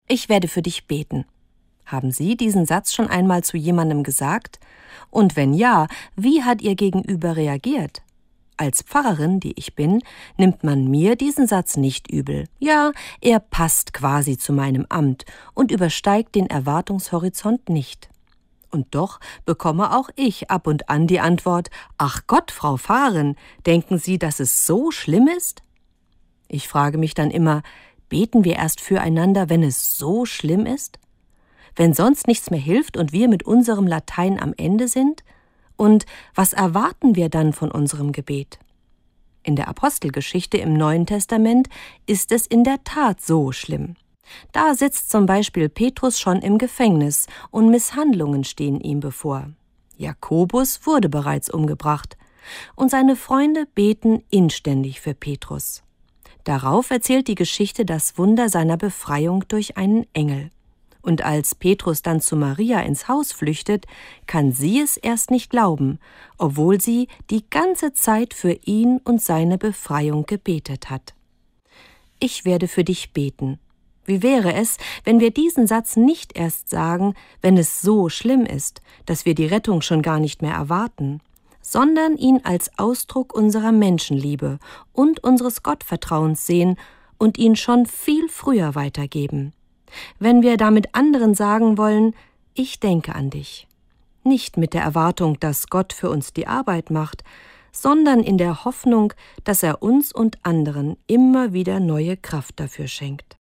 Ich werde für dich beten. Haben Sie diesen Satz schon einmal zu jemandem gesagt? Und wenn ja, wie hat Ihr Gegenüber reagiert? Als Pfarrerin, die ich bin, nimmt man mir diesen Satz nicht übel. Ja, er passt quasi zu meinem Amt und übersteigt den Erwartungshorizont nicht. Und doch bekomme auch ich ab und an die Antwort: Ach Gott, Frau Pfarrerin, denken Sie, dass es so schlimm ist? Ich frage mich dann immer, beten wir erst füreinander, wenn es so schlimm ist? Wenn sonst nichts mehr hilft und wir mit unserem Latein am Ende sind? Und was erwarten wir dann von unserem Gebet? In der Apostelgeschichte im Neuen Testament ist es in der Tat so schlimm. Da sitzt zum Beispiel Petrus schon im Gefängnis und Misshandlungen stehen ihm bevor. Jakobus wurde bereits umgebracht und seine Freunde beten inständig für Petrus. Darauf erzählt die Geschichte das Wunder seiner Befreiung durch einen Engel. Und als Petrus dann zu Maria ins Haus flüchtet, kann sie es erst nicht glauben, obwohl sie die ganze Zeit für ihn und seine Befreiung gebetet hat. Ich werde für dich beten. Wie wäre es, wenn wir diesen Satz nicht erst sagen, wenn es so schlimm ist, dass wir die Rettung schon gar nicht mehr erwarten, sondern ihn als Ausdruck unserer Menschenliebe und unseres Gottvertrauens sehen und ihn schon viel früher weitergeben. Wenn wir damit anderen sagen wollen, ich denke an dich. Nicht mit der Erwartung, dass Gott für uns die Arbeit macht, sondern in der Hoffnung, dass er uns und anderen immer wieder neue Kraft dafür schenkt.